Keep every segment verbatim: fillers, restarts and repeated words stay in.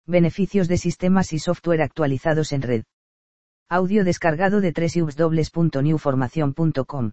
Beneficios de sistemas y software actualizados en red. Audio descargado de doble u doble u doble u punto new formación punto com.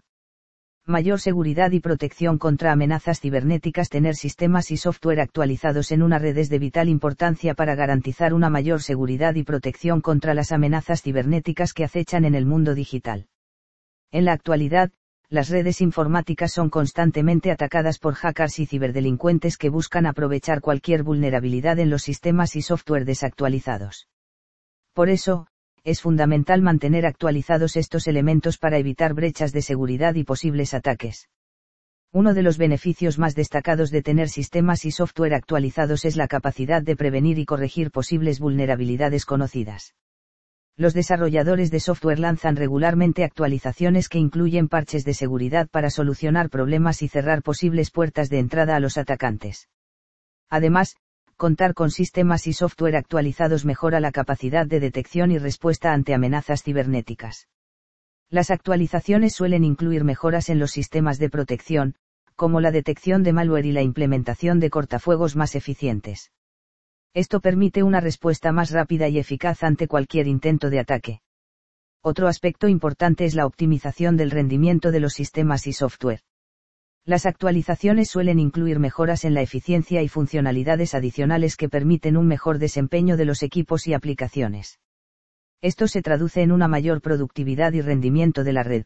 Mayor seguridad y protección contra amenazas cibernéticas. Tener sistemas y software actualizados en una red es de vital importancia para garantizar una mayor seguridad y protección contra las amenazas cibernéticas que acechan en el mundo digital. En la actualidad, las redes informáticas son constantemente atacadas por hackers y ciberdelincuentes que buscan aprovechar cualquier vulnerabilidad en los sistemas y software desactualizados. Por eso, es fundamental mantener actualizados estos elementos para evitar brechas de seguridad y posibles ataques. Uno de los beneficios más destacados de tener sistemas y software actualizados es la capacidad de prevenir y corregir posibles vulnerabilidades conocidas. Los desarrolladores de software lanzan regularmente actualizaciones que incluyen parches de seguridad para solucionar problemas y cerrar posibles puertas de entrada a los atacantes. Además, contar con sistemas y software actualizados mejora la capacidad de detección y respuesta ante amenazas cibernéticas. Las actualizaciones suelen incluir mejoras en los sistemas de protección, como la detección de malware y la implementación de cortafuegos más eficientes. Esto permite una respuesta más rápida y eficaz ante cualquier intento de ataque. Otro aspecto importante es la optimización del rendimiento de los sistemas y software. Las actualizaciones suelen incluir mejoras en la eficiencia y funcionalidades adicionales que permiten un mejor desempeño de los equipos y aplicaciones. Esto se traduce en una mayor productividad y rendimiento de la red.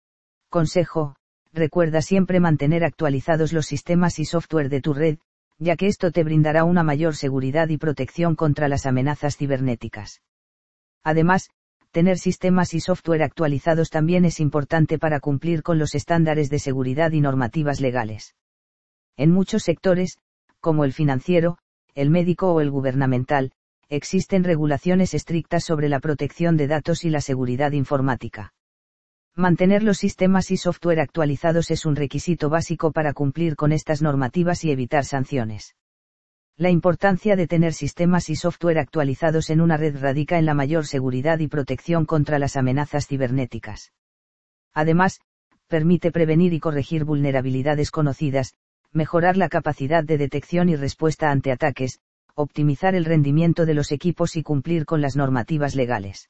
Consejo: recuerda siempre mantener actualizados los sistemas y software de tu red, ya que esto te brindará una mayor seguridad y protección contra las amenazas cibernéticas. Además, tener sistemas y software actualizados también es importante para cumplir con los estándares de seguridad y normativas legales. En muchos sectores, como el financiero, el médico o el gubernamental, existen regulaciones estrictas sobre la protección de datos y la seguridad informática. Mantener los sistemas y software actualizados es un requisito básico para cumplir con estas normativas y evitar sanciones. La importancia de tener sistemas y software actualizados en una red radica en la mayor seguridad y protección contra las amenazas cibernéticas. Además, permite prevenir y corregir vulnerabilidades conocidas, mejorar la capacidad de detección y respuesta ante ataques, optimizar el rendimiento de los equipos y cumplir con las normativas legales.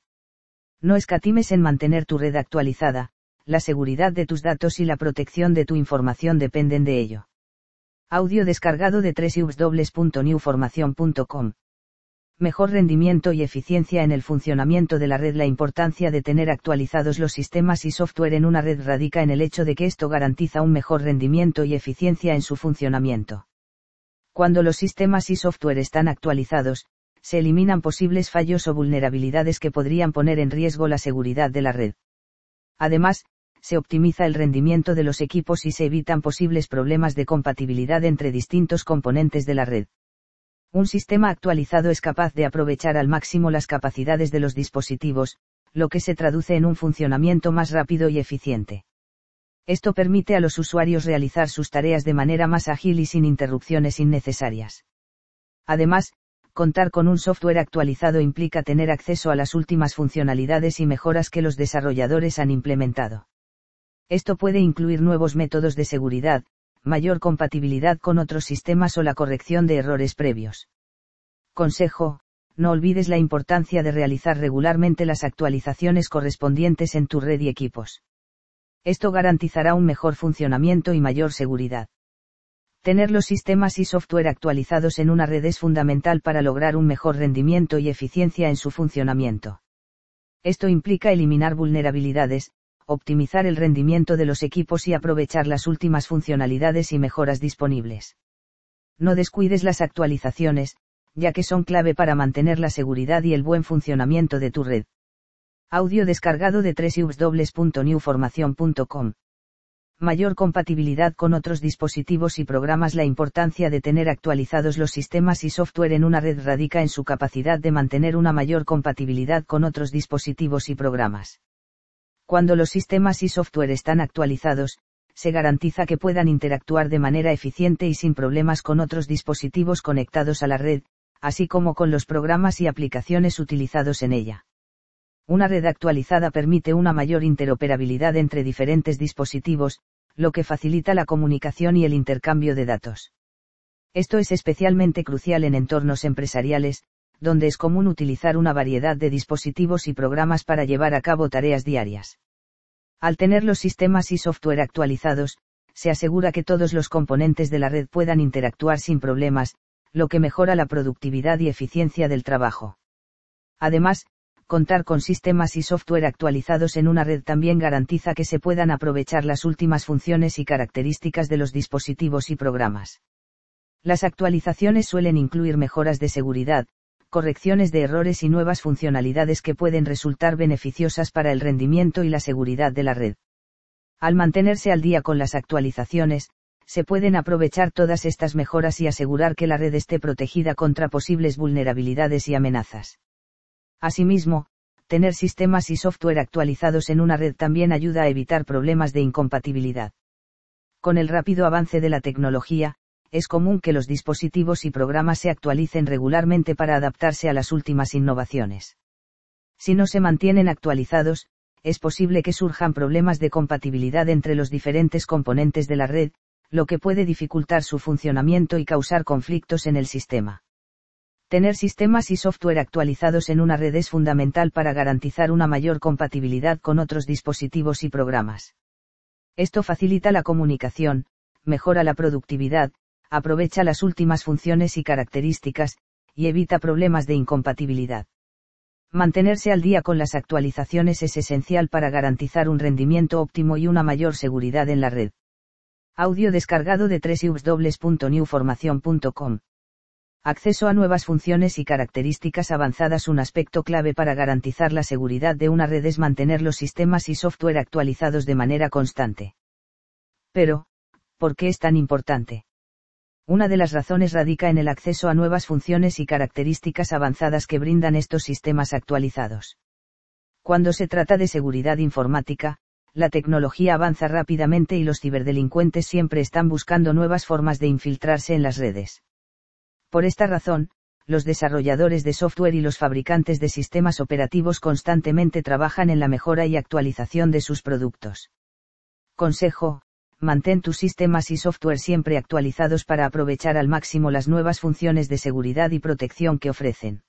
No escatimes en mantener tu red actualizada, la seguridad de tus datos y la protección de tu información dependen de ello. Audio descargado de doble u doble u doble u punto new formación punto com. Mejor rendimiento y eficiencia en el funcionamiento de la red. La importancia de tener actualizados los sistemas y software en una red radica en el hecho de que esto garantiza un mejor rendimiento y eficiencia en su funcionamiento. Cuando los sistemas y software están actualizados, se eliminan posibles fallos o vulnerabilidades que podrían poner en riesgo la seguridad de la red. Además, se optimiza el rendimiento de los equipos y se evitan posibles problemas de compatibilidad entre distintos componentes de la red. Un sistema actualizado es capaz de aprovechar al máximo las capacidades de los dispositivos, lo que se traduce en un funcionamiento más rápido y eficiente. Esto permite a los usuarios realizar sus tareas de manera más ágil y sin interrupciones innecesarias. Además, contar con un software actualizado implica tener acceso a las últimas funcionalidades y mejoras que los desarrolladores han implementado. Esto puede incluir nuevos métodos de seguridad, mayor compatibilidad con otros sistemas o la corrección de errores previos. Consejo: no olvides la importancia de realizar regularmente las actualizaciones correspondientes en tu red y equipos. Esto garantizará un mejor funcionamiento y mayor seguridad. Tener los sistemas y software actualizados en una red es fundamental para lograr un mejor rendimiento y eficiencia en su funcionamiento. Esto implica eliminar vulnerabilidades, optimizar el rendimiento de los equipos y aprovechar las últimas funcionalidades y mejoras disponibles. No descuides las actualizaciones, ya que son clave para mantener la seguridad y el buen funcionamiento de tu red. Audio descargado de doble u doble u doble u punto new formación punto com. Mayor compatibilidad con otros dispositivos y programas. La importancia de tener actualizados los sistemas y software en una red radica en su capacidad de mantener una mayor compatibilidad con otros dispositivos y programas. Cuando los sistemas y software están actualizados, se garantiza que puedan interactuar de manera eficiente y sin problemas con otros dispositivos conectados a la red, así como con los programas y aplicaciones utilizados en ella. Una red actualizada permite una mayor interoperabilidad entre diferentes dispositivos, lo que facilita la comunicación y el intercambio de datos. Esto es especialmente crucial en entornos empresariales, donde es común utilizar una variedad de dispositivos y programas para llevar a cabo tareas diarias. Al tener los sistemas y software actualizados, se asegura que todos los componentes de la red puedan interactuar sin problemas, lo que mejora la productividad y eficiencia del trabajo. Además, contar con sistemas y software actualizados en una red también garantiza que se puedan aprovechar las últimas funciones y características de los dispositivos y programas. Las actualizaciones suelen incluir mejoras de seguridad, correcciones de errores y nuevas funcionalidades que pueden resultar beneficiosas para el rendimiento y la seguridad de la red. Al mantenerse al día con las actualizaciones, se pueden aprovechar todas estas mejoras y asegurar que la red esté protegida contra posibles vulnerabilidades y amenazas. Asimismo, tener sistemas y software actualizados en una red también ayuda a evitar problemas de incompatibilidad. Con el rápido avance de la tecnología, es común que los dispositivos y programas se actualicen regularmente para adaptarse a las últimas innovaciones. Si no se mantienen actualizados, es posible que surjan problemas de compatibilidad entre los diferentes componentes de la red, lo que puede dificultar su funcionamiento y causar conflictos en el sistema. Tener sistemas y software actualizados en una red es fundamental para garantizar una mayor compatibilidad con otros dispositivos y programas. Esto facilita la comunicación, mejora la productividad, aprovecha las últimas funciones y características, y evita problemas de incompatibilidad. Mantenerse al día con las actualizaciones es esencial para garantizar un rendimiento óptimo y una mayor seguridad en la red. Audio descargado de doble u doble u doble u punto new formación punto com. Acceso a nuevas funciones y características avanzadas. Un aspecto clave para garantizar la seguridad de una red es mantener los sistemas y software actualizados de manera constante. Pero, ¿por qué es tan importante? Una de las razones radica en el acceso a nuevas funciones y características avanzadas que brindan estos sistemas actualizados. Cuando se trata de seguridad informática, la tecnología avanza rápidamente y los ciberdelincuentes siempre están buscando nuevas formas de infiltrarse en las redes. Por esta razón, los desarrolladores de software y los fabricantes de sistemas operativos constantemente trabajan en la mejora y actualización de sus productos. Consejo: mantén tus sistemas y software siempre actualizados para aprovechar al máximo las nuevas funciones de seguridad y protección que ofrecen.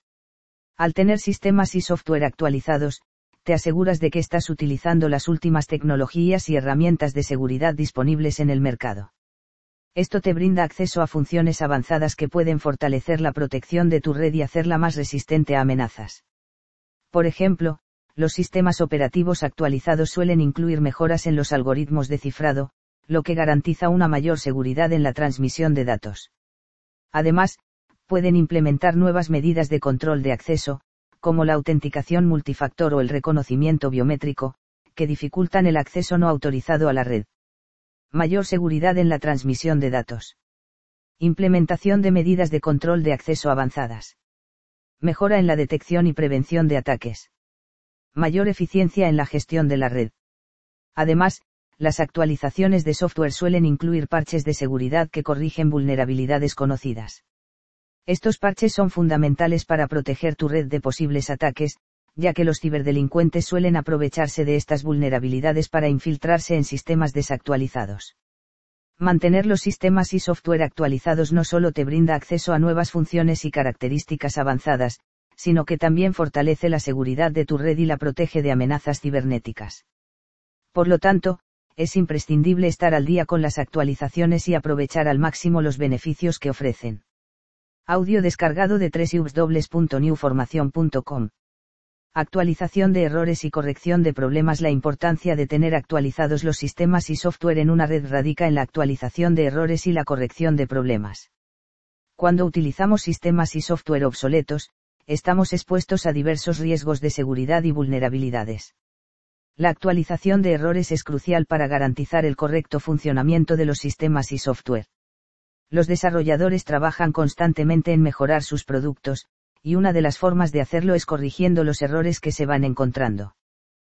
Al tener sistemas y software actualizados, te aseguras de que estás utilizando las últimas tecnologías y herramientas de seguridad disponibles en el mercado. Esto te brinda acceso a funciones avanzadas que pueden fortalecer la protección de tu red y hacerla más resistente a amenazas. Por ejemplo, los sistemas operativos actualizados suelen incluir mejoras en los algoritmos de cifrado, lo que garantiza una mayor seguridad en la transmisión de datos. Además, pueden implementar nuevas medidas de control de acceso, como la autenticación multifactor o el reconocimiento biométrico, que dificultan el acceso no autorizado a la red. Mayor seguridad en la transmisión de datos. Implementación de medidas de control de acceso avanzadas. Mejora en la detección y prevención de ataques. Mayor eficiencia en la gestión de la red. Además, las actualizaciones de software suelen incluir parches de seguridad que corrigen vulnerabilidades conocidas. Estos parches son fundamentales para proteger tu red de posibles ataques, ya que los ciberdelincuentes suelen aprovecharse de estas vulnerabilidades para infiltrarse en sistemas desactualizados. Mantener los sistemas y software actualizados no solo te brinda acceso a nuevas funciones y características avanzadas, sino que también fortalece la seguridad de tu red y la protege de amenazas cibernéticas. Por lo tanto, es imprescindible estar al día con las actualizaciones y aprovechar al máximo los beneficios que ofrecen. Audio descargado de doble u doble u doble u punto new formación punto com. Actualización de errores y corrección de problemas. La importancia de tener actualizados los sistemas y software en una red radica en la actualización de errores y la corrección de problemas. Cuando utilizamos sistemas y software obsoletos, estamos expuestos a diversos riesgos de seguridad y vulnerabilidades. La actualización de errores es crucial para garantizar el correcto funcionamiento de los sistemas y software. Los desarrolladores trabajan constantemente en mejorar sus productos, y una de las formas de hacerlo es corrigiendo los errores que se van encontrando.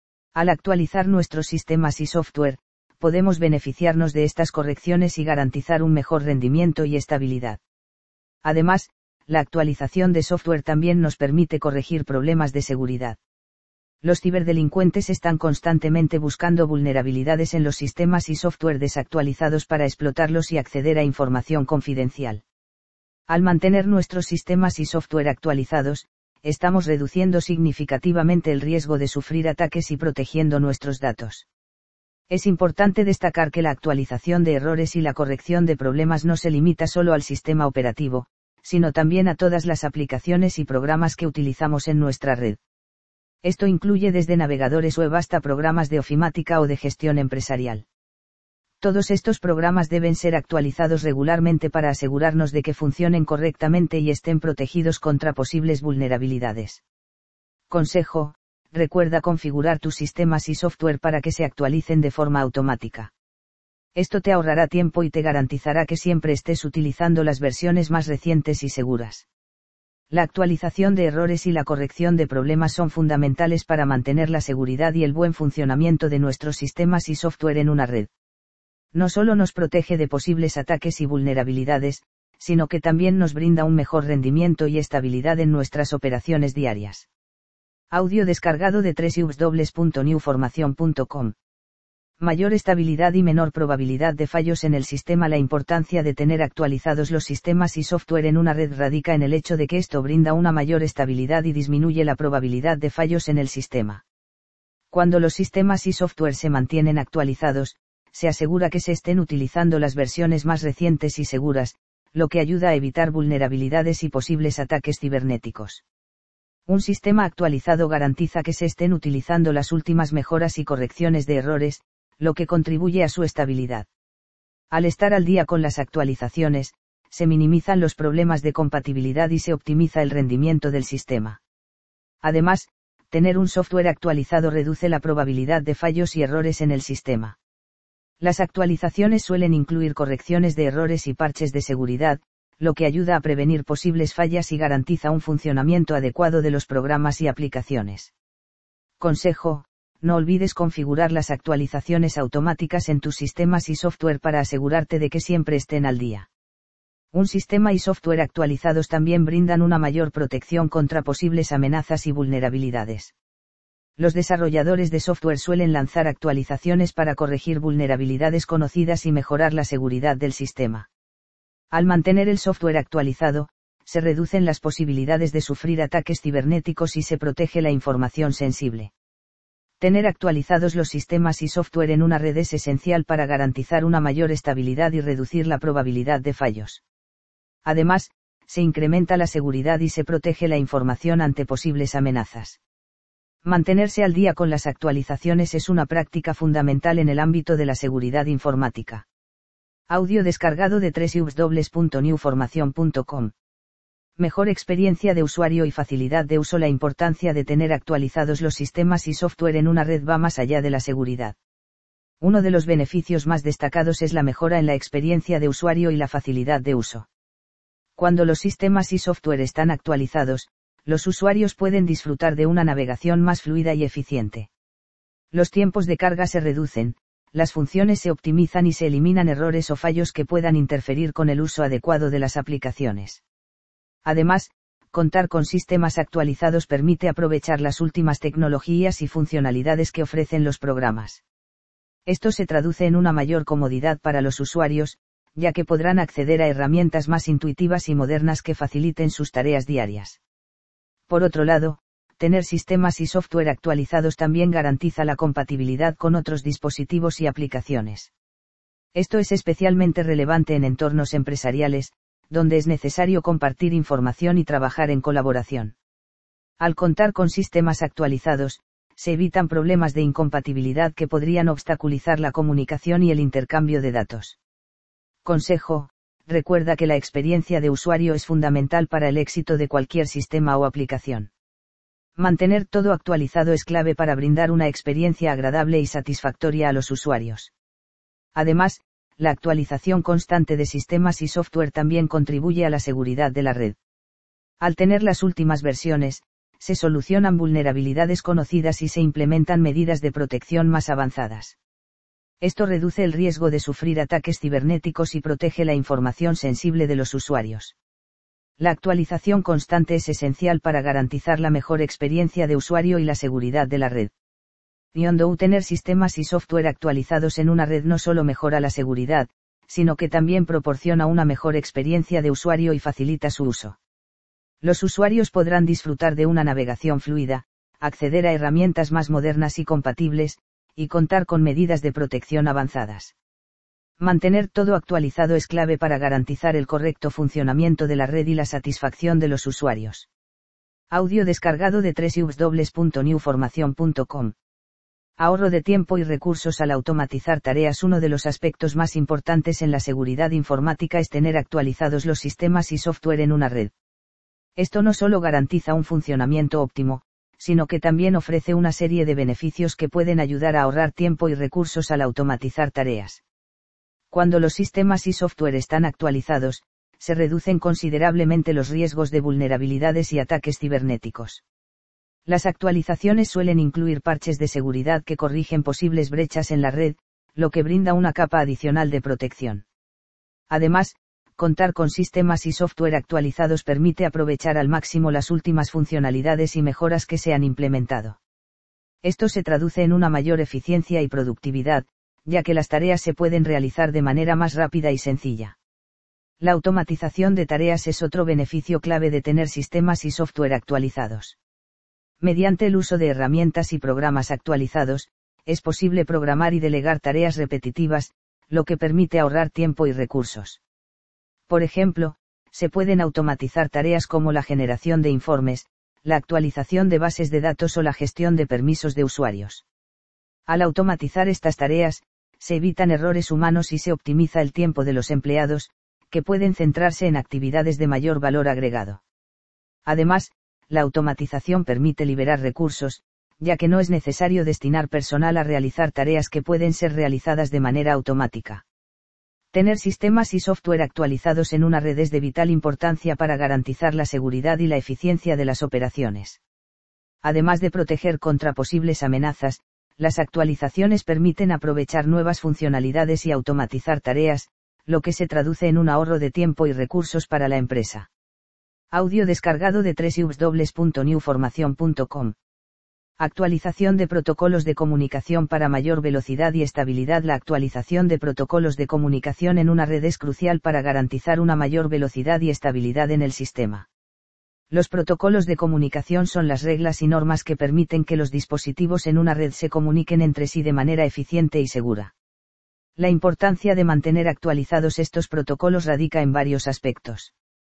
Al actualizar nuestros sistemas y software, podemos beneficiarnos de estas correcciones y garantizar un mejor rendimiento y estabilidad. Además, la actualización de software también nos permite corregir problemas de seguridad. Los ciberdelincuentes están constantemente buscando vulnerabilidades en los sistemas y software desactualizados para explotarlos y acceder a información confidencial. Al mantener nuestros sistemas y software actualizados, estamos reduciendo significativamente el riesgo de sufrir ataques y protegiendo nuestros datos. Es importante destacar que la actualización de errores y la corrección de problemas no se limita solo al sistema operativo, sino también a todas las aplicaciones y programas que utilizamos en nuestra red. Esto incluye desde navegadores web hasta programas de ofimática o de gestión empresarial. Todos estos programas deben ser actualizados regularmente para asegurarnos de que funcionen correctamente y estén protegidos contra posibles vulnerabilidades. Consejo: recuerda configurar tus sistemas y software para que se actualicen de forma automática. Esto te ahorrará tiempo y te garantizará que siempre estés utilizando las versiones más recientes y seguras. La actualización de errores y la corrección de problemas son fundamentales para mantener la seguridad y el buen funcionamiento de nuestros sistemas y software en una red. No solo nos protege de posibles ataques y vulnerabilidades, sino que también nos brinda un mejor rendimiento y estabilidad en nuestras operaciones diarias. Audio descargado de doble u doble u doble u punto new formación punto com. Mayor estabilidad y menor probabilidad de fallos en el sistema. La importancia de tener actualizados los sistemas y software en una red radica en el hecho de que esto brinda una mayor estabilidad y disminuye la probabilidad de fallos en el sistema. Cuando los sistemas y software se mantienen actualizados, se asegura que se estén utilizando las versiones más recientes y seguras, lo que ayuda a evitar vulnerabilidades y posibles ataques cibernéticos. Un sistema actualizado garantiza que se estén utilizando las últimas mejoras y correcciones de errores, lo que contribuye a su estabilidad. Al estar al día con las actualizaciones, se minimizan los problemas de compatibilidad y se optimiza el rendimiento del sistema. Además, tener un software actualizado reduce la probabilidad de fallos y errores en el sistema. Las actualizaciones suelen incluir correcciones de errores y parches de seguridad, lo que ayuda a prevenir posibles fallas y garantiza un funcionamiento adecuado de los programas y aplicaciones. Consejo: no olvides configurar las actualizaciones automáticas en tus sistemas y software para asegurarte de que siempre estén al día. Un sistema y software actualizados también brindan una mayor protección contra posibles amenazas y vulnerabilidades. Los desarrolladores de software suelen lanzar actualizaciones para corregir vulnerabilidades conocidas y mejorar la seguridad del sistema. Al mantener el software actualizado, se reducen las posibilidades de sufrir ataques cibernéticos y se protege la información sensible. Tener actualizados los sistemas y software en una red es esencial para garantizar una mayor estabilidad y reducir la probabilidad de fallos. Además, se incrementa la seguridad y se protege la información ante posibles amenazas. Mantenerse al día con las actualizaciones es una práctica fundamental en el ámbito de la seguridad informática. Audio descargado de doble u doble u doble u punto new formación punto com. Mejor experiencia de usuario y facilidad de uso. La importancia de tener actualizados los sistemas y software en una red va más allá de la seguridad. Uno de los beneficios más destacados es la mejora en la experiencia de usuario y la facilidad de uso. Cuando los sistemas y software están actualizados, los usuarios pueden disfrutar de una navegación más fluida y eficiente. Los tiempos de carga se reducen, las funciones se optimizan y se eliminan errores o fallos que puedan interferir con el uso adecuado de las aplicaciones. Además, contar con sistemas actualizados permite aprovechar las últimas tecnologías y funcionalidades que ofrecen los programas. Esto se traduce en una mayor comodidad para los usuarios, ya que podrán acceder a herramientas más intuitivas y modernas que faciliten sus tareas diarias. Por otro lado, tener sistemas y software actualizados también garantiza la compatibilidad con otros dispositivos y aplicaciones. Esto es especialmente relevante en entornos empresariales, donde es necesario compartir información y trabajar en colaboración. Al contar con sistemas actualizados, se evitan problemas de incompatibilidad que podrían obstaculizar la comunicación y el intercambio de datos. Consejo: recuerda que la experiencia de usuario es fundamental para el éxito de cualquier sistema o aplicación. Mantener todo actualizado es clave para brindar una experiencia agradable y satisfactoria a los usuarios. Además, la actualización constante de sistemas y software también contribuye a la seguridad de la red. Al tener las últimas versiones, se solucionan vulnerabilidades conocidas y se implementan medidas de protección más avanzadas. Esto reduce el riesgo de sufrir ataques cibernéticos y protege la información sensible de los usuarios. La actualización constante es esencial para garantizar la mejor experiencia de usuario y la seguridad de la red. Yondou tener sistemas y software actualizados en una red no solo mejora la seguridad, sino que también proporciona una mejor experiencia de usuario y facilita su uso. Los usuarios podrán disfrutar de una navegación fluida, acceder a herramientas más modernas y compatibles, y contar con medidas de protección avanzadas. Mantener todo actualizado es clave para garantizar el correcto funcionamiento de la red y la satisfacción de los usuarios. Audio descargado de doble u doble u doble u punto new formación punto com. Ahorro de tiempo y recursos al automatizar tareas. Uno de los aspectos más importantes en la seguridad informática es tener actualizados los sistemas y software en una red. Esto no solo garantiza un funcionamiento óptimo, sino que también ofrece una serie de beneficios que pueden ayudar a ahorrar tiempo y recursos al automatizar tareas. Cuando los sistemas y software están actualizados, se reducen considerablemente los riesgos de vulnerabilidades y ataques cibernéticos. Las actualizaciones suelen incluir parches de seguridad que corrigen posibles brechas en la red, lo que brinda una capa adicional de protección. Además, contar con sistemas y software actualizados permite aprovechar al máximo las últimas funcionalidades y mejoras que se han implementado. Esto se traduce en una mayor eficiencia y productividad, ya que las tareas se pueden realizar de manera más rápida y sencilla. La automatización de tareas es otro beneficio clave de tener sistemas y software actualizados. Mediante el uso de herramientas y programas actualizados, es posible programar y delegar tareas repetitivas, lo que permite ahorrar tiempo y recursos. Por ejemplo, se pueden automatizar tareas como la generación de informes, la actualización de bases de datos o la gestión de permisos de usuarios. Al automatizar estas tareas, se evitan errores humanos y se optimiza el tiempo de los empleados, que pueden centrarse en actividades de mayor valor agregado. Además, la automatización permite liberar recursos, ya que no es necesario destinar personal a realizar tareas que pueden ser realizadas de manera automática. Tener sistemas y software actualizados en una red es de vital importancia para garantizar la seguridad y la eficiencia de las operaciones. Además de proteger contra posibles amenazas, las actualizaciones permiten aprovechar nuevas funcionalidades y automatizar tareas, lo que se traduce en un ahorro de tiempo y recursos para la empresa. Audio descargado de doble u doble u doble u punto new formación punto com. Actualización de protocolos de comunicación para mayor velocidad y estabilidad. La actualización de protocolos de comunicación en una red es crucial para garantizar una mayor velocidad y estabilidad en el sistema. Los protocolos de comunicación son las reglas y normas que permiten que los dispositivos en una red se comuniquen entre sí de manera eficiente y segura. La importancia de mantener actualizados estos protocolos radica en varios aspectos.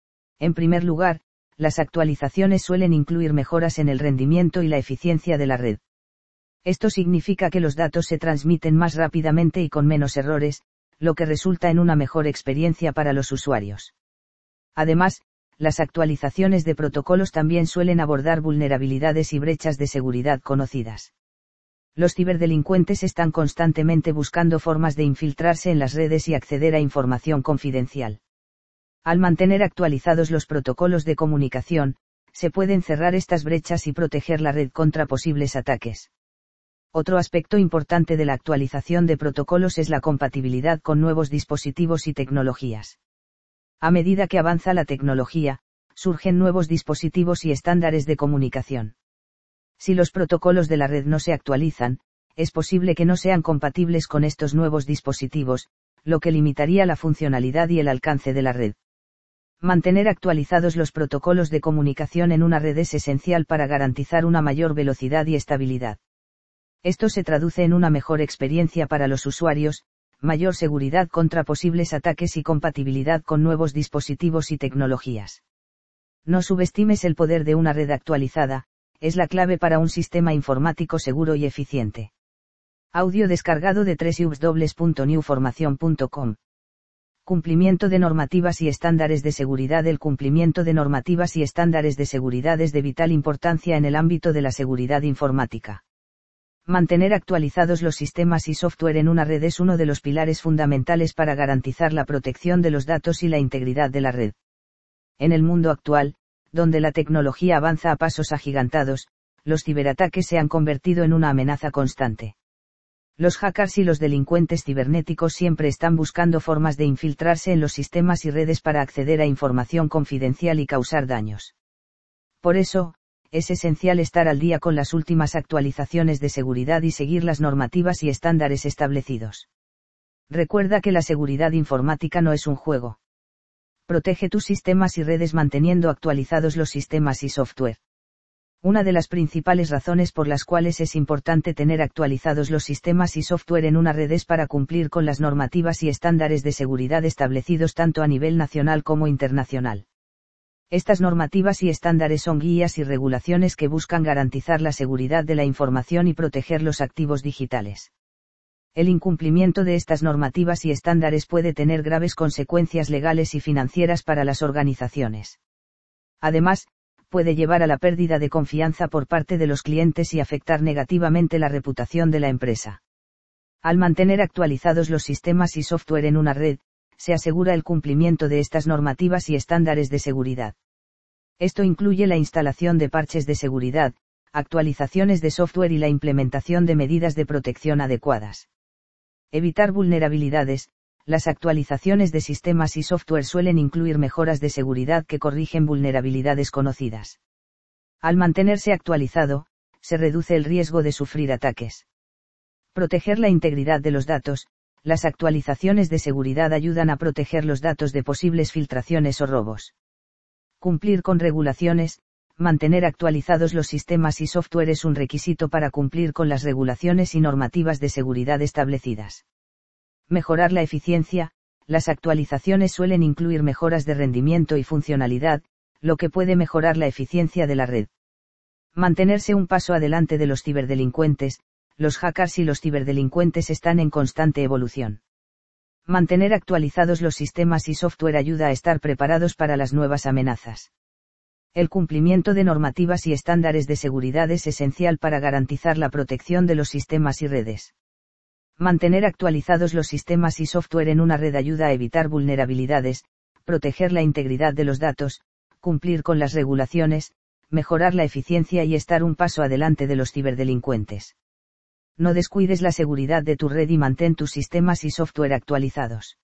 En primer lugar, las actualizaciones suelen incluir mejoras en el rendimiento y la eficiencia de la red. Esto significa que los datos se transmiten más rápidamente y con menos errores, lo que resulta en una mejor experiencia para los usuarios. Además, las actualizaciones de protocolos también suelen abordar vulnerabilidades y brechas de seguridad conocidas. Los ciberdelincuentes están constantemente buscando formas de infiltrarse en las redes y acceder a información confidencial. Al mantener actualizados los protocolos de comunicación, se pueden cerrar estas brechas y proteger la red contra posibles ataques. Otro aspecto importante de la actualización de protocolos es la compatibilidad con nuevos dispositivos y tecnologías. A medida que avanza la tecnología, surgen nuevos dispositivos y estándares de comunicación. Si los protocolos de la red no se actualizan, es posible que no sean compatibles con estos nuevos dispositivos, lo que limitaría la funcionalidad y el alcance de la red. Mantener actualizados los protocolos de comunicación en una red es esencial para garantizar una mayor velocidad y estabilidad. Esto se traduce en una mejor experiencia para los usuarios, mayor seguridad contra posibles ataques y compatibilidad con nuevos dispositivos y tecnologías. No subestimes el poder de una red actualizada, es la clave para un sistema informático seguro y eficiente. Audio descargado de doble u doble u doble u punto new formación punto com. Cumplimiento de normativas y estándares de seguridad. El cumplimiento de normativas y estándares de seguridad es de vital importancia en el ámbito de la seguridad informática. Mantener actualizados los sistemas y software en una red es uno de los pilares fundamentales para garantizar la protección de los datos y la integridad de la red. En el mundo actual, donde la tecnología avanza a pasos agigantados, los ciberataques se han convertido en una amenaza constante. Los hackers y los delincuentes cibernéticos siempre están buscando formas de infiltrarse en los sistemas y redes para acceder a información confidencial y causar daños. Por eso, es esencial estar al día con las últimas actualizaciones de seguridad y seguir las normativas y estándares establecidos. Recuerda que la seguridad informática no es un juego. Protege tus sistemas y redes manteniendo actualizados los sistemas y software. Una de las principales razones por las cuales es importante tener actualizados los sistemas y software en una red es para cumplir con las normativas y estándares de seguridad establecidos tanto a nivel nacional como internacional. Estas normativas y estándares son guías y regulaciones que buscan garantizar la seguridad de la información y proteger los activos digitales. El incumplimiento de estas normativas y estándares puede tener graves consecuencias legales y financieras para las organizaciones. Además, puede llevar a la pérdida de confianza por parte de los clientes y afectar negativamente la reputación de la empresa. Al mantener actualizados los sistemas y software en una red, se asegura el cumplimiento de estas normativas y estándares de seguridad. Esto incluye la instalación de parches de seguridad, actualizaciones de software y la implementación de medidas de protección adecuadas. Evitar vulnerabilidades. Las actualizaciones de sistemas y software suelen incluir mejoras de seguridad que corrigen vulnerabilidades conocidas. Al mantenerse actualizado, se reduce el riesgo de sufrir ataques. Proteger la integridad de los datos. Las actualizaciones de seguridad ayudan a proteger los datos de posibles filtraciones o robos. Cumplir con regulaciones. Mantener actualizados los sistemas y software es un requisito para cumplir con las regulaciones y normativas de seguridad establecidas. Mejorar la eficiencia. Las actualizaciones suelen incluir mejoras de rendimiento y funcionalidad, lo que puede mejorar la eficiencia de la red. Mantenerse un paso adelante de los ciberdelincuentes. Los hackers y los ciberdelincuentes están en constante evolución. Mantener actualizados los sistemas y software ayuda a estar preparados para las nuevas amenazas. El cumplimiento de normativas y estándares de seguridad es esencial para garantizar la protección de los sistemas y redes. Mantener actualizados los sistemas y software en una red ayuda a evitar vulnerabilidades, proteger la integridad de los datos, cumplir con las regulaciones, mejorar la eficiencia y estar un paso adelante de los ciberdelincuentes. No descuides la seguridad de tu red y mantén tus sistemas y software actualizados.